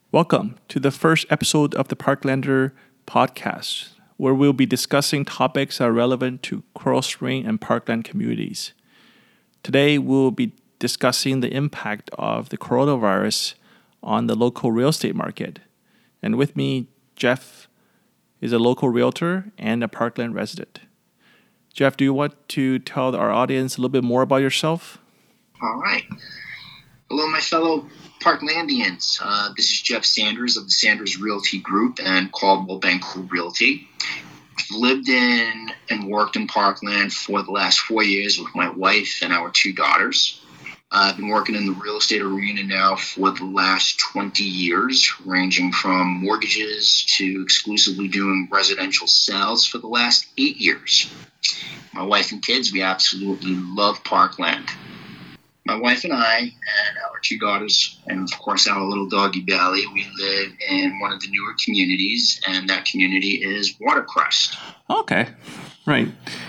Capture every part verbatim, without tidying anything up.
Welcome to the first episode of the Parklander podcast, where we'll be discussing topics that are relevant to Coral Spring and Parkland communities. Today, we'll be discussing the impact of the coronavirus on the local real estate market. And with me, Jeff is a local realtor and a Parkland resident. Jeff, do you want to tell our audience a little bit more about yourself? All right. Hello, my fellow Parklandians. Uh, this is Jeff Sanders of the Sanders Realty Group and Caldwell Banker Realty. I've lived in and worked in Parkland for the last four years with my wife and our two daughters. Uh, I've been working in the real estate arena now for the last twenty years, ranging from mortgages to exclusively doing residential sales for the last eight years. My wife and kids, we absolutely love Parkland. My wife and I and our two daughters, and of course our little doggy Belly, we live in one of the newer communities, and that community is Watercrest. Okay, right.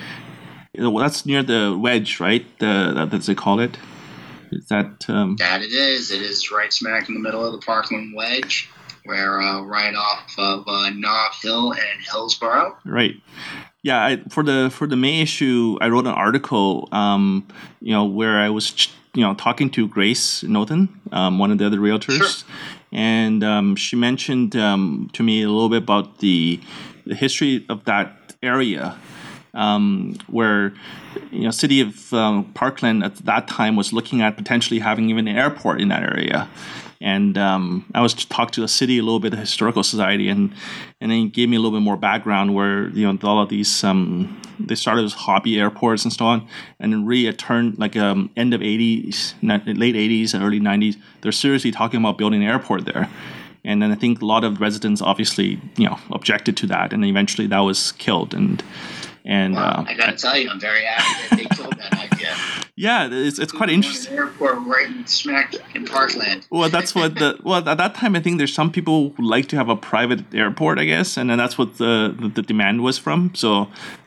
Well, that's near the Wedge, right? The that's they call it. Is that? Um... That it is. It is right smack in the middle of the Parkland Wedge. We're uh, right off of uh, Nob Hill and Hillsborough. Right. Yeah. I, for the for the May issue, I wrote an article. Um, you know, where I was. you know, talking to Grace Norton, um, one of the other realtors, sure. and um, she mentioned um, to me a little bit about the, the history of that area, um, where, you know, city of um, Parkland at that time was looking at potentially having even an airport in that area. And um, I was to talk to the city a little bit, the historical society, and and then he gave me a little bit more background where, you know, all of these um, they started as hobby airports and so on, and then really it turned like um, end of eighties, late eighties and early nineties. They're seriously talking about building an airport there, and then I think a lot of residents obviously, you know, objected to that, and eventually that was killed. And and well, uh, I got to tell you, I'm very happy that they killed that idea. Yeah, it's it's quite interesting. Airport right in smack in Parkland. Well, that's what the well at that time I think there's some people who like to have a private airport, I guess, and then that's what the the, the demand was from. So,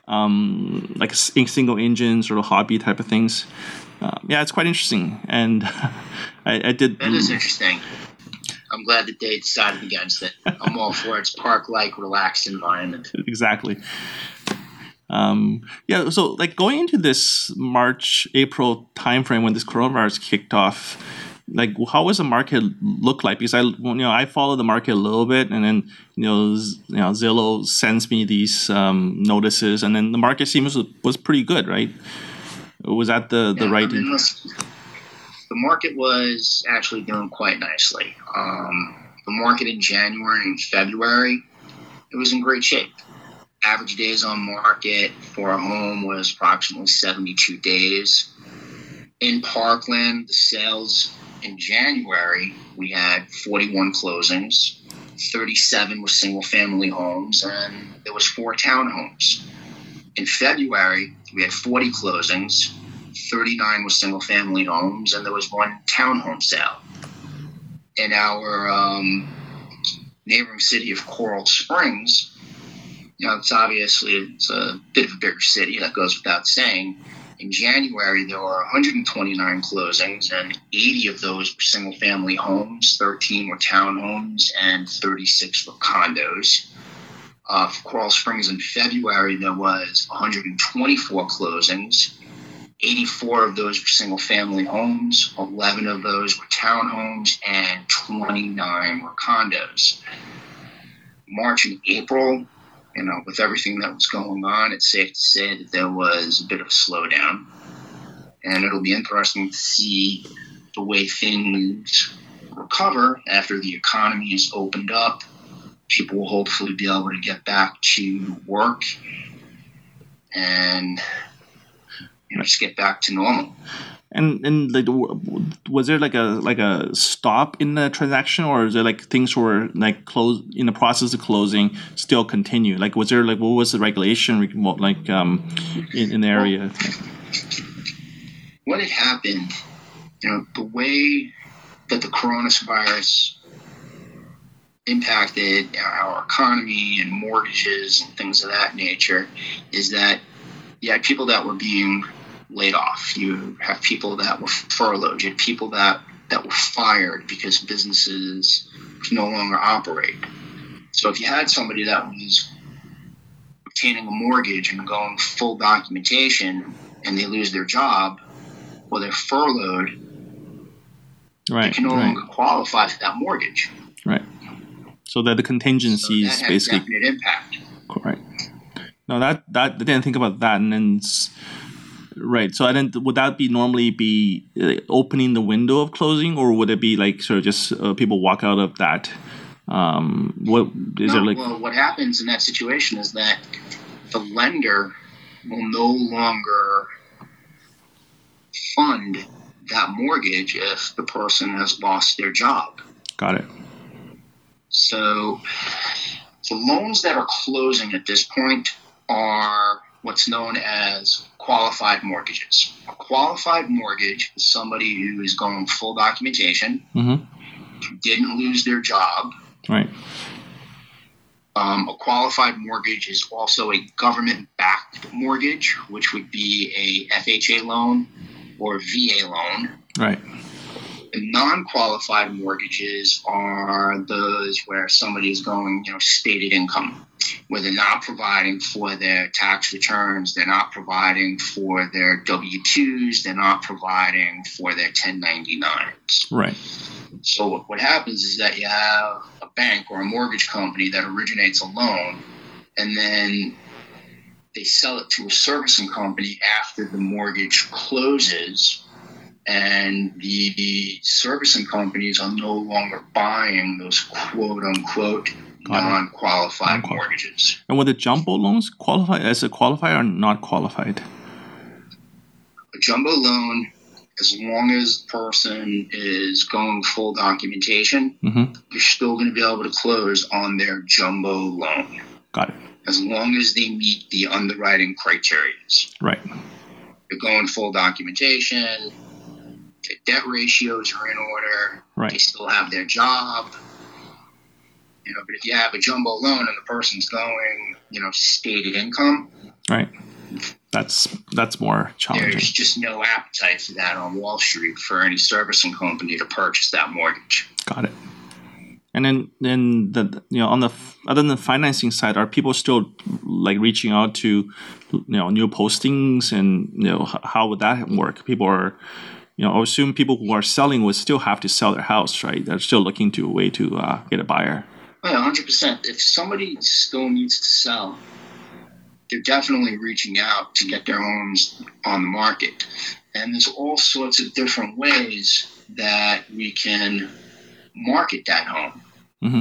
um, like single engine sort of hobby type of things. Uh, yeah, it's quite interesting, and I, I did. That is interesting. I'm glad that they decided against it. I'm all for it. It's park-like, relaxed environment. Exactly. Um, yeah, so like going into this March, April timeframe when this coronavirus kicked off, like how was the market look like? Because I, you know, I follow the market a little bit, and then you know, Z- you know, Zillow sends me these um, notices, and then the market seems was, was pretty good, right? Was that the the yeah, right? I mean, listen, the market was actually doing quite nicely. Um, the market in January and February, it was in great shape. Average days on market for a home was approximately seventy-two days. In Parkland, the sales in January, we had forty-one closings, thirty-seven were single-family homes, and there was four townhomes. In February, we had forty closings, thirty-nine were single-family homes, and there was one townhome sale. In our um, neighboring city of Coral Springs, you know, it's obviously it's a bit of a bigger city, that goes without saying. In January, there were one hundred twenty-nine closings, and eighty of those were single-family homes, thirteen were townhomes, and thirty-six were condos. Uh, for Coral Springs in February, there was one hundred twenty-four closings. eighty-four of those were single-family homes, eleven of those were townhomes, and twenty-nine were condos. March and April, you know, with everything that was going on, it's safe to say that there was a bit of a slowdown. And it'll be interesting to see the way things recover after the economy is opened up. People will hopefully be able to get back to work and, you know, just get back to normal. And and like, was there like a like a stop in the transaction, or is it like things were like close in the process of closing still continue? Like, was there like what was the regulation like um in, in the area? What had happened, you know, the way that the coronavirus impacted our economy and mortgages and things of that nature is that you had people that were being laid off. You have people that were furloughed. You had people that, that were fired because businesses can no longer operate. So if you had somebody that was obtaining a mortgage and going full documentation and they lose their job or they're furloughed, right, they can no right. longer qualify for that mortgage. Right. So that the contingencies so that has basically definite impact. Correct. No, that that I didn't think about that, and then right. So I didn't. Would that be normally be uh, opening the window of closing, or would it be like sort of just uh, people walk out of that? Um, what is no, there like? Well, what happens in that situation is that the lender will no longer fund that mortgage if the person has lost their job. Got it. So the loans that are closing at this point are what's known as qualified mortgages. A qualified mortgage is somebody who is going full documentation, mm-hmm. didn't lose their job. Right. Um, a qualified mortgage is also a government-backed mortgage, which would be a F H A loan or V A loan. Right. The non-qualified mortgages are those where somebody is going, you know, stated income, where they're not providing for their tax returns, they're not providing for their W two's, they're not providing for their ten ninety-nines. Right. So what, what happens is that you have a bank or a mortgage company that originates a loan, and then they sell it to a servicing company after the mortgage closes. And the, the servicing companies are no longer buying those quote-unquote non-qualified Non-qualified. mortgages. And would the jumbo loans qualify as a qualified or not qualified? A jumbo loan, as long as the person is going full documentation, mm-hmm. you're still going to be able to close on their jumbo loan. Got it. As long as they meet the underwriting criteria. Right. They're going full documentation. The debt ratios are in order. Right. They still have their job. You know, but if you have a jumbo loan and the person's going, you know, stated income, right, that's that's more challenging. There's just no appetite for that on Wall Street for any servicing company to purchase that mortgage. Got it. And then, then the you know on the other than the financing side, are people still like reaching out to you know new postings, and you know how would that work? People are. You know, I assume people who are selling would still have to sell their house, right? They're still looking to a way to uh, get a buyer. Oh, yeah, one hundred percent. If somebody still needs to sell, they're definitely reaching out to get their homes on the market. And there's all sorts of different ways that we can market that home. Mm-hmm.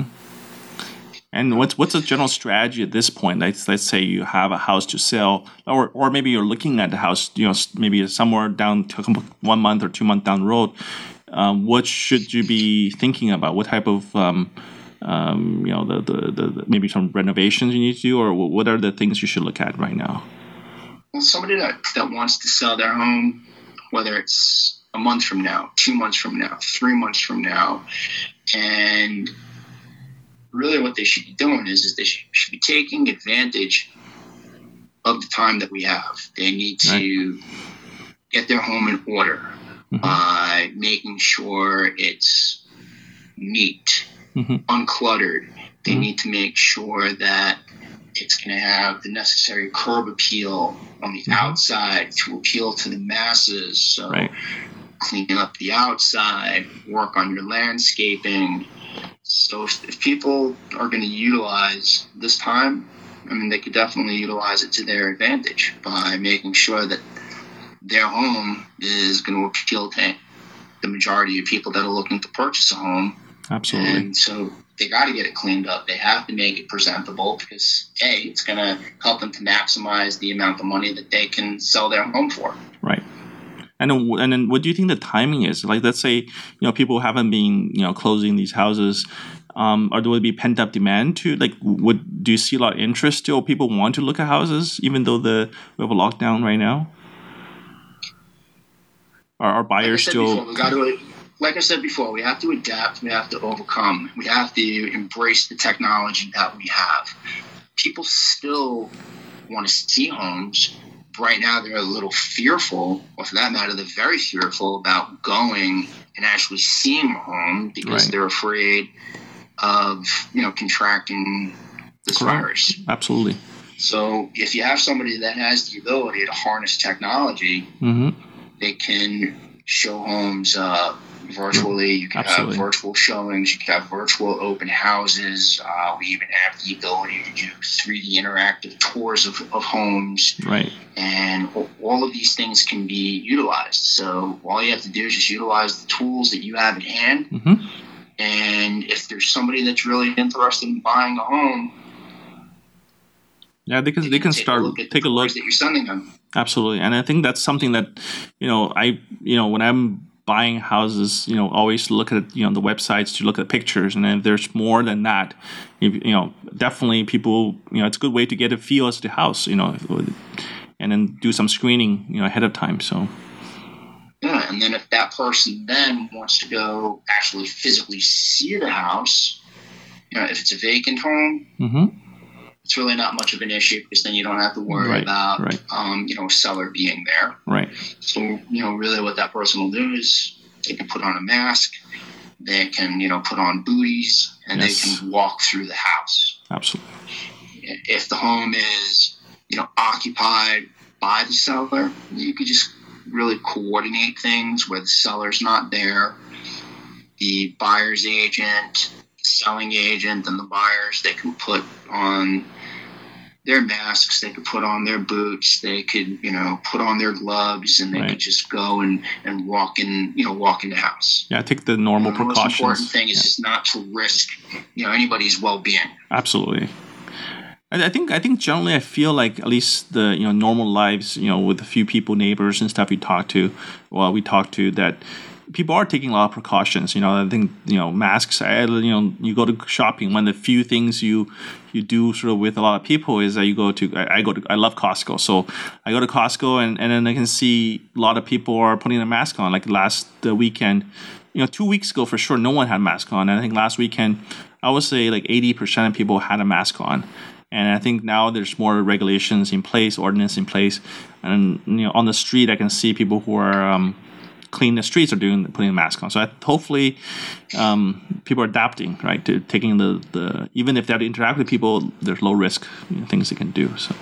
And what's what's a general strategy at this point? Let's let's say you have a house to sell, or or maybe you're looking at the house, you know, maybe somewhere down to one month or two months down the road. Um, what should you be thinking about? What type of um, um, you know, the, the, the, the maybe some renovations you need to do, or what are the things you should look at right now? Well, somebody that, that wants to sell their home, whether it's a month from now, two months from now, three months from now, and really what they should be doing is, is they should, should be taking advantage of the time that we have. They need to right. get their home in order mm-hmm. by making sure it's neat, mm-hmm. uncluttered. They mm-hmm. need to make sure that it's going to have the necessary curb appeal on the mm-hmm. outside to appeal to the masses. So right. clean up the outside, work on your landscaping. So if, if people are going to utilize this time, I mean, they could definitely utilize it to their advantage by making sure that their home is going to appeal to the majority of people that are looking to purchase a home. Absolutely. And so they got to get it cleaned up. They have to make it presentable because, A, it's going to help them to maximize the amount of money that they can sell their home for. Right. And then, and then what do you think the timing is? Like, let's say, you know, people haven't been, you know, closing these houses. Um, or will there be pent-up demand to, like, would do you see a lot of interest still? People want to look at houses even though the we have a lockdown right now? Are, are buyers like still... Before, we got to, like I said before, we have to adapt. We have to overcome. We have to embrace the technology that we have. People still want to see homes. Right now, they're a little fearful, or for that matter, they're very fearful about going and actually seeing a home because right. they're afraid of, you know, contracting this Correct. virus. Absolutely. So if you have somebody that has the ability to harness technology, mm-hmm. they can show homes uh, virtually. You can Absolutely. have virtual showings. You can have virtual open houses. Uh, we even have the ability to do three D interactive tours of, of homes. Right. And all of these things can be utilized. So all you have to do is just utilize the tools that you have at hand. Mm-hmm. And if there's somebody that's really interested in buying a home, yeah, they can they, they can, take start a look at take the a look that you're sending them. Absolutely, and I think that's something that, you know, I you know when I'm buying houses, you know, always look at, you know, the websites to look at pictures, and if there's more than that, if, you know, definitely people, you know, it's a good way to get a feel as to the house, you know, and then do some screening, you know, ahead of time. So. Yeah, and then if that person then wants to go actually physically see the house, you know, if it's a vacant home, mm-hmm. it's really not much of an issue because then you don't have to worry right, about, right. Um, you know, a seller being there. Right. So, you know, really what that person will do is they can put on a mask, they can, you know, put on booties, and yes. they can walk through the house. Absolutely. If the home is, you know, occupied by the seller, you could just really coordinate things where the seller's not there. The buyer's agent, selling agent, and the buyers, they can put on their masks, they could put on their boots, they could, you know, put on their gloves, and they right. could just go and, and walk in, you know, walk in the house. Yeah, take the normal and the precautions. The most important thing is yeah. just not to risk, you know, anybody's well-being. Absolutely. I think I think generally I feel like at least the, you know, normal lives, you know, with a few people, neighbors and stuff we talk to, well, we talk to, that people are taking a lot of precautions. You know, I think, you know, masks, I, you know, you go to shopping, one of the few things you you do sort of with a lot of people is that you go to, I, I go to, I love Costco. So I go to Costco and, and then I can see a lot of people are putting a mask on. Like last uh, weekend, you know, two weeks ago for sure, no one had a mask on. And I think last weekend, I would say like eighty percent of people had a mask on. And I think now there's more regulations in place, ordinance in place, and, you know, on the street I can see people who are um, cleaning the streets are doing putting a mask on. So I, hopefully um, people are adapting, right, to taking the, the even if they have to interact with people, there's low risk, you know, things they can do. So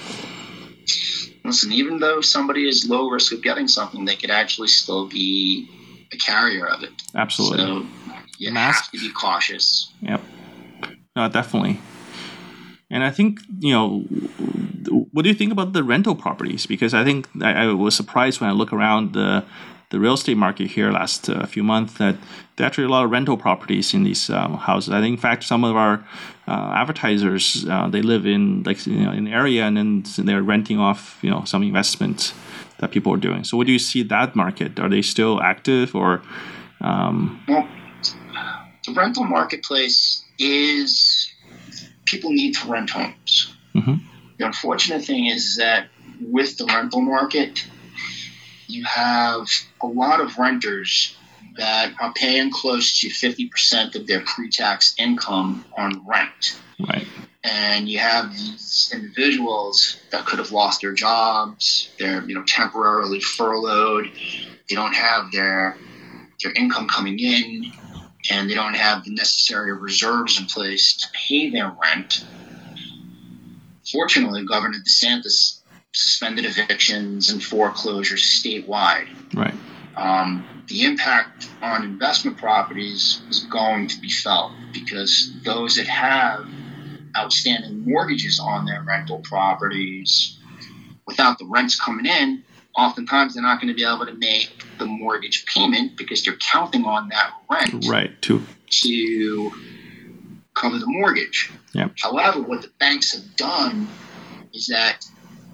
listen, even though somebody is low risk of getting something, they could actually still be a carrier of it. Absolutely. So you mask. have to be cautious. Yep. No, definitely. And I think, you know, what do you think about the rental properties? Because I think I, I was surprised when I look around the the real estate market here last uh, few months that there are actually a lot of rental properties in these um, houses. I think, in fact, some of our uh, advertisers, uh, they live in like you know in the area, and then they're renting off, you know, some investments that people are doing. So what do you see that market? Are they still active or? Um... Well, the rental marketplace is. People need to rent homes. Mm-hmm. The unfortunate thing is that with the rental market, you have a lot of renters that are paying close to fifty percent of their pre-tax income on rent. Right. And you have these individuals that could have lost their jobs, they're, you know, temporarily furloughed, they don't have their their income coming in, and they don't have the necessary reserves in place to pay their rent. Fortunately, Governor DeSantis suspended evictions and foreclosures statewide. Right. Um, the impact on investment properties is going to be felt because those that have outstanding mortgages on their rental properties, without the rents coming in, oftentimes they're not going to be able to make the mortgage payment because they're counting on that rent right to to cover the mortgage. Yep. However, what the banks have done is that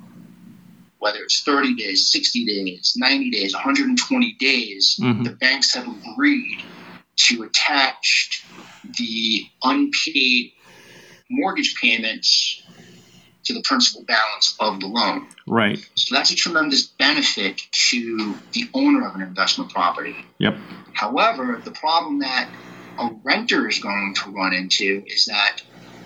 whether it's thirty days, sixty days, ninety days, one hundred twenty days, mm-hmm. the banks have agreed to attach the unpaid mortgage payments to the principal balance of the loan. Right. So that's a tremendous benefit to the owner of an investment property. Yep. However, the problem that a renter is going to run into is that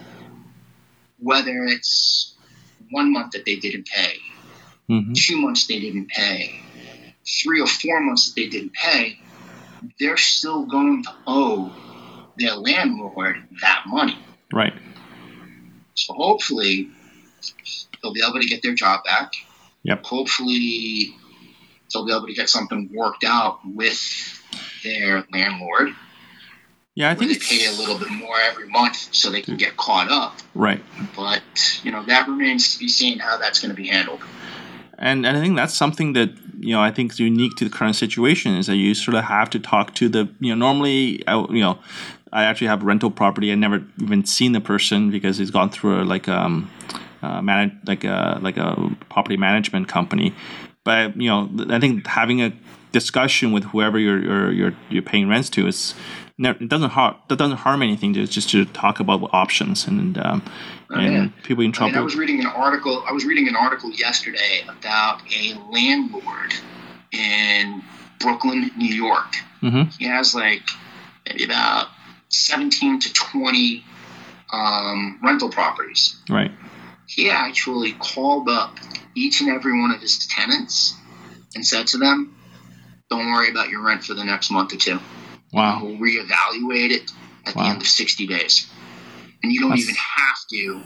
whether it's one month that they didn't pay, mm-hmm. two months they didn't pay, three or four months that they didn't pay, they're still going to owe their landlord that money. Right. So hopefully they'll be able to get their job back. Yep. Hopefully they'll be able to get something worked out with their landlord. Yeah, I think they pay a little bit more every month so they can get caught up. Right. But, you know, that remains to be seen how that's going to be handled. And, and I think that's something that, you know, I think is unique to the current situation is that you sort of have to talk to the, you know, normally, I, you know, I actually have rental property. I never even seen the person because he's gone through a, like um, uh, manage, like a like a property management company. But you know, I think having a discussion with whoever you're you're you're, you're paying rents to is it doesn't harm that doesn't harm anything. To just to talk about options and um, oh, and yeah. people in trouble. I mean, I was reading an article. I was reading an article yesterday about a landlord in Brooklyn, New York. Mm-hmm. He has like maybe about seventeen to twenty um, rental properties. Right. He actually called up each and every one of his tenants and said to them, "Don't worry about your rent for the next month or two. Wow. We'll reevaluate it at wow. the end of sixty days. And you don't that's, even have to."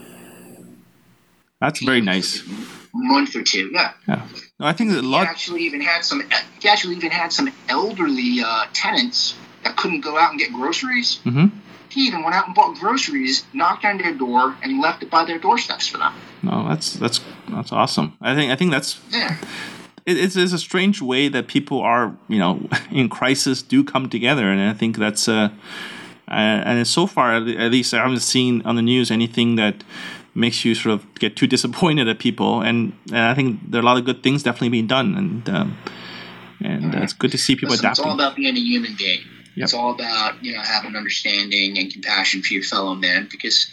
That's very nice. Month or two, yeah. Yeah. No, I think that a lot. He actually even had some. He actually even had some elderly uh, tenants that couldn't go out and get groceries. Mm-hmm. He even went out and bought groceries, knocked on their door, and left it by their doorsteps for them. No, that's that's that's awesome. I think I think that's yeah. It, it's, it's a strange way that people are, you know, in crisis do come together, and I think that's uh, uh and so far at least I haven't seen on the news anything that makes you sort of get too disappointed at people, and, and I think there are a lot of good things definitely being done, and um, and mm-hmm. uh, it's good to see people Listen, adapting. It's all about being a human being. Yep. It's all about, you know, having understanding and compassion for your fellow man, because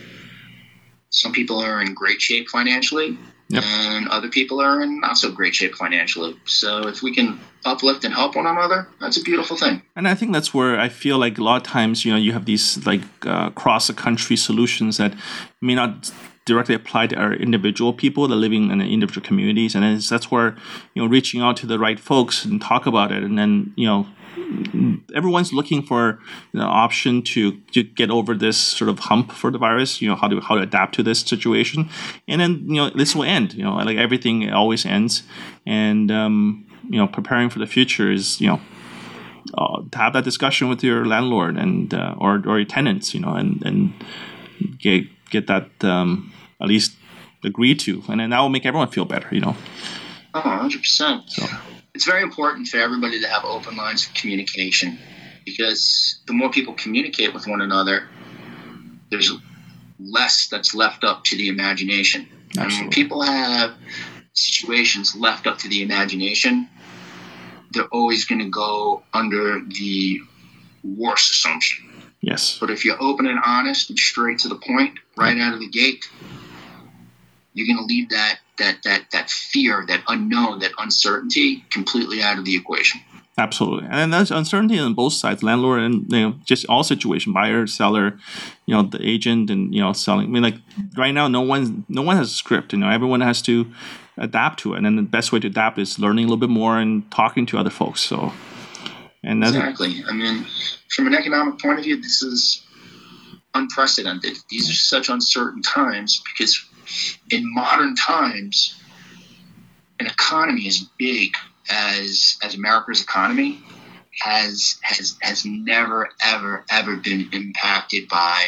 some people are in great shape financially, yep. and other people are in not so great shape financially. So if we can uplift and help one another, that's a beautiful thing. And I think that's where I feel like a lot of times, you know, you have these like uh, cross the country solutions that may not directly apply to our individual people that are living in individual communities, and it's, that's where, you know, reaching out to the right folks and talk about it, and then, you know, everyone's looking for an option to, to get over this sort of hump for the virus, you know, how to how to adapt to this situation. And then, you know, this will end, you know, like everything always ends. And, um, you know, preparing for the future is, you know, uh, to have that discussion with your landlord and uh, or, or your tenants, you know, and, and get, get that um, at least agreed to. And then that will make everyone feel better, you know. Oh, one hundred percent. So. It's very important for everybody to have open lines of communication, because the more people communicate with one another, there's less that's left up to the imagination. Absolutely. And when people have situations left up to the imagination, they're always going to go under the worst assumption. Yes. But if you're open and honest and straight to the point right out of the gate, you're going to leave that that that that fear, that unknown, that uncertainty completely out of the equation. Absolutely. And there's uncertainty on both sides, landlord and, you know, just all situation, buyer, seller, you know, the agent and, you know, selling. I mean, like right now, no one no one has a script, you know, everyone has to adapt to it. And then the best way to adapt is learning a little bit more and talking to other folks. So, and exactly. I mean, from an economic point of view, this is unprecedented. These are such uncertain times, because in modern times, an economy as big as as America's economy has has has never ever ever been impacted by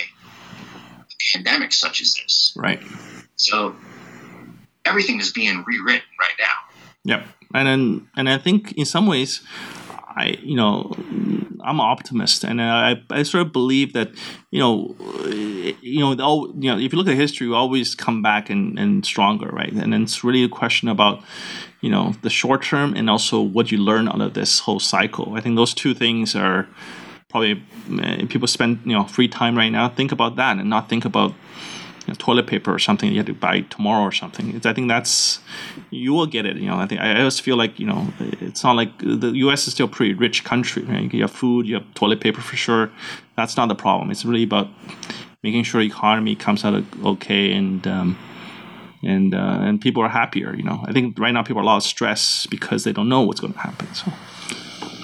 a pandemic such as this. Right. So everything is being rewritten right now. Yep. And then and I think in some ways, I, you know, I'm an optimist, and I, I sort of believe that, you know, you know, all, you know, if you look at history, we always come back and, and stronger, right? And then it's really a question about, you know, the short term and also what you learn out of this whole cycle. I think those two things are probably, if people spend, you know, free time right now, think about that and not think about, you know, toilet paper or something you have to buy tomorrow or something. It's, I think that's, you will get it. You know, I think I always feel like, you know, it's not like the U S is still a pretty rich country. Right? You have food, you have toilet paper for sure. That's not the problem. It's really about making sure the economy comes out okay, and um, and uh, and people are happier. You know, I think right now people are a lot of stress because they don't know what's going to happen. So,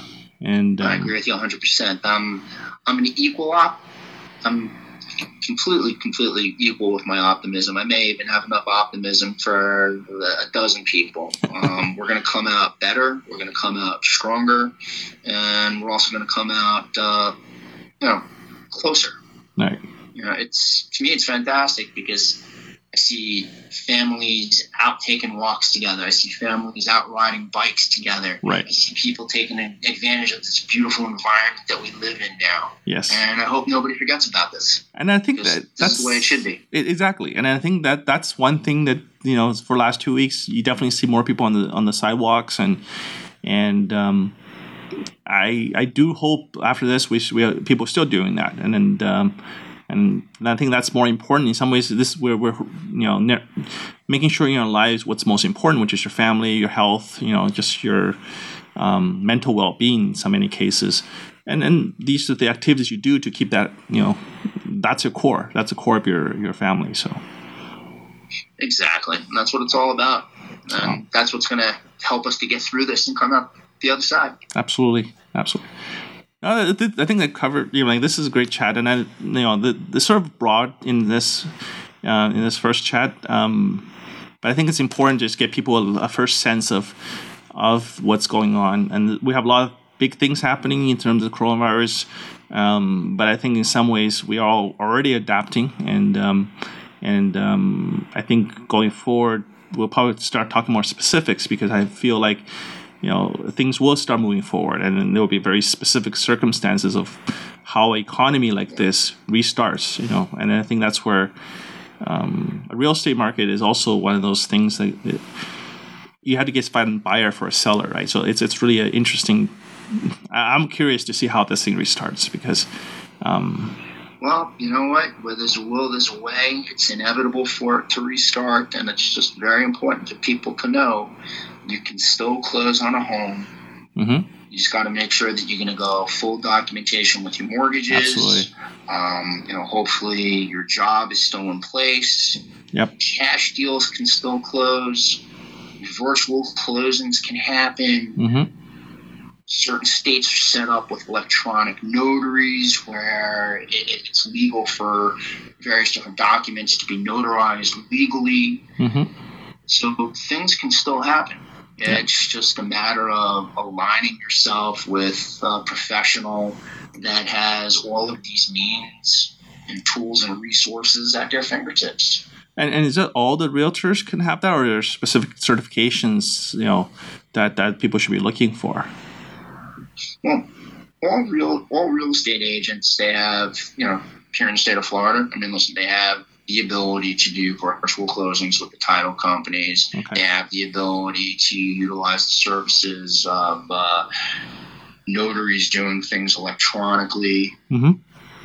And um, I agree with you one hundred percent. I'm I'm an equal op. I'm completely, completely equal with my optimism. I may even have enough optimism for a dozen people. Um, we're going to come out better. We're going to come out stronger, and we're also going to come out, uh, you know, closer. Right. You know, it's to me, it's fantastic because I see families out taking walks together. I see families out riding bikes together. Right. I see people taking advantage of this beautiful environment that we live in now. Yes. And I hope nobody forgets about this. And I think Because that this that's is the way it should be. It, exactly. And I think that that's one thing that, you know, for the last two weeks, you definitely see more people on the on the sidewalks, and and um, I I do hope after this we we have people still doing that, and then. Um, And I think that's more important in some ways. This is where we're, you know, ne- making sure in your lives what's most important, which is your family, your health, you know, just your um, mental well-being in so many cases. And then these are the activities you do to keep that, you know, that's your core. That's the core of your, your family. So exactly. And that's what it's all about. And that's what's going to help us to get through this and come out the other side. Absolutely. Absolutely. Uh, I think that covered. You know, like this is a great chat, and I, you know, the the sort of broad in this, uh, in this first chat. Um, but I think it's important to just get people a, a first sense of, of what's going on, and we have a lot of big things happening in terms of coronavirus. Um, but I think in some ways we are all already adapting, and um, and um, I think going forward we'll probably start talking more specifics because I feel like. You know, things will start moving forward, and then there will be very specific circumstances of how an economy like this restarts. You know, and I think that's where um, a real estate market is also one of those things that it, you had to get find a buyer for a seller, right? So it's it's really an interesting. I'm curious to see how this thing restarts because. Um, well, you know what? Where there's a will, there's a way. It's inevitable for it to restart, and it's just very important for people to know. You can still close on a home. Mm-hmm. You just got to make sure that you're going to go full documentation with your mortgages. Absolutely. Um, you know, hopefully your job is still in place. Yep. Cash deals can still close. Virtual closings can happen. Mm-hmm. Certain states are set up with electronic notaries where it, it's legal for various different documents to be notarized legally. Mm-hmm. So things can still happen. It's just a matter of aligning yourself with a professional that has all of these means and tools and resources at their fingertips. And and is it all the realtors can have that, or are there specific certifications, you know, that, that people should be looking for? Well, all real all real estate agents, they have, you know, here in the state of Florida, I mean, listen, they have the ability to do virtual closings with the title companies. Okay. They have the ability to utilize the services of uh, notaries doing things electronically. Mm-hmm.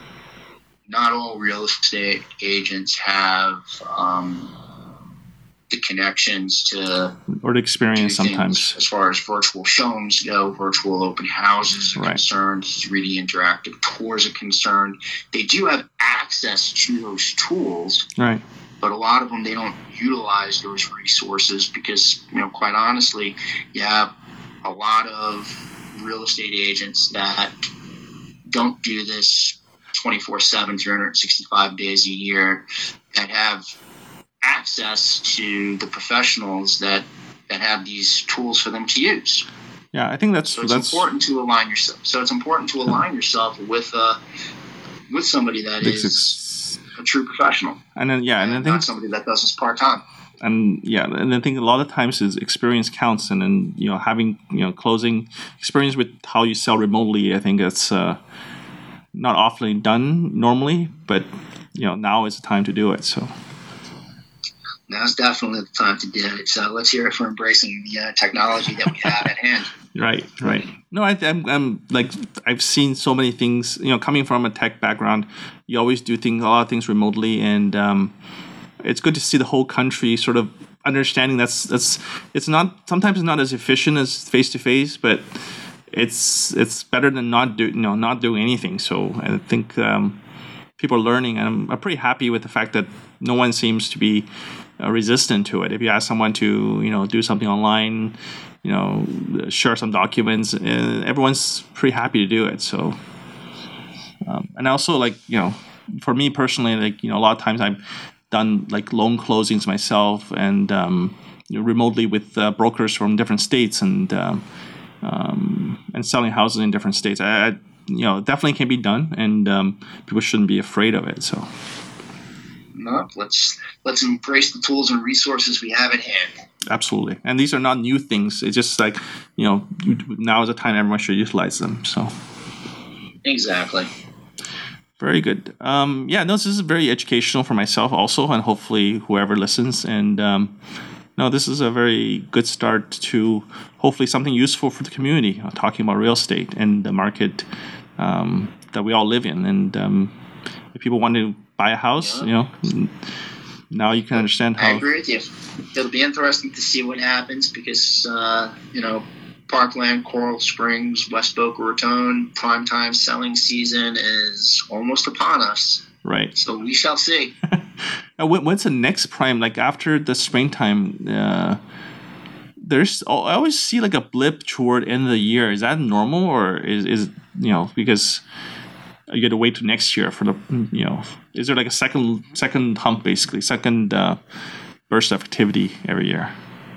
Not all real estate agents have um, the connections to or the experience do things sometimes. as far as virtual showings go, virtual open houses are Right. concerned, three D interactive tours are concerned. They do have access to those tools, Right. but a lot of them, they don't utilize those resources because, you know, quite honestly, you have a lot of real estate agents that don't do this twenty-four seven, three hundred sixty-five days a year, that have access to the professionals that, that have these tools for them to use. Yeah, I think that's So it's that's important to align yourself. So it's important to align yourself with uh, with somebody that it's- is a true professional, and then yeah, and I and think not somebody that does this part time. and yeah, and I think a lot of times is experience counts, and then you know having you know closing experience with how you sell remotely. I think that's uh, not often done normally, but you know now is the time to do it. So Now's definitely the time to do it. So let's hear it for embracing the uh, technology that we have at hand. right, right. No, I, I'm I'm like I've seen so many things. You know, coming from a tech background, you always do things a lot of things remotely, and um, it's good to see the whole country sort of understanding that's that's it's not sometimes it's not as efficient as face to face, but it's it's better than not do you know not doing anything. So I think um, people are learning, and I'm, I'm pretty happy with the fact that no one seems to be uh, resistant to it. If you ask someone to, you know, do something online, you know, share some documents, uh, everyone's pretty happy to do it. So, um, and also like, you know, for me personally, like, you know, a lot of times I've done like loan closings myself and um, you know, remotely with uh, brokers from different states and um, um, and selling houses in different states. I, I, you know, definitely can be done, and um, people shouldn't be afraid of it. So, no, let's let's embrace the tools and resources we have at hand. Absolutely, and these are not new things. It's just like, you know, now is the time everyone should utilize them. So, exactly. Very good. Um, yeah, no, this is very educational for myself also, and hopefully whoever listens. And um, no, this is a very good start to hopefully something useful for the community, uh, talking about real estate and the market um, that we all live in. And um, if people want to buy a house, yeah. you know, now you can understand how. I agree with you. It'll be interesting to see what happens because, uh, you know, Parkland, Coral Springs, West Boca Raton, primetime selling season is almost upon us. Right. So we shall see. When's the next prime? Like after the springtime, uh, there's I always see like a blip toward end of the year. Is that normal, or is is you know, because you got to wait till next year for the, you know, is there like a second second hump basically, second uh, burst of activity every year?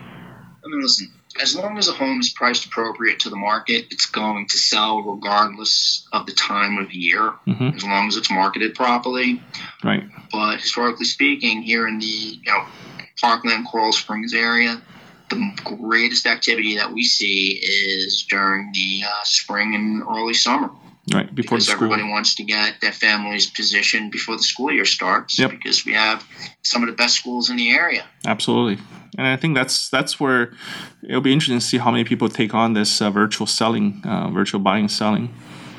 I mean, listen. As long as a home is priced appropriate to the market, it's going to sell regardless of the time of year, mm-hmm. as long as it's marketed properly. Right. But historically speaking, here in the you know Parkland, Coral Springs area, the greatest activity that we see is during the uh, spring and early summer. Right, before because the school. Everybody wants to get their families positioned before the school year starts. Yep. Because we have some of the best schools in the area. Absolutely. And I think that's that's where it'll be interesting to see how many people take on this uh, virtual selling, uh, virtual buying and selling.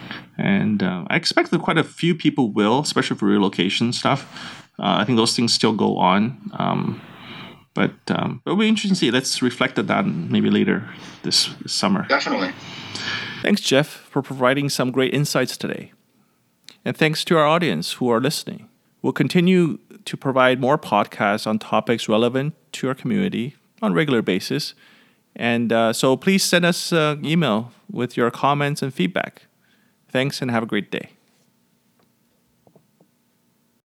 And uh, I expect that quite a few people will, especially for relocation stuff. Uh, I think those things still go on. Um, but um, it'll be interesting to see. Let's reflect on that maybe later this, this summer. Definitely. Thanks, Jeff, for providing some great insights today. And thanks to our audience who are listening. We'll continue to provide more podcasts on topics relevant to our community on a regular basis. And uh, so please send us an email with your comments and feedback. Thanks and have a great day.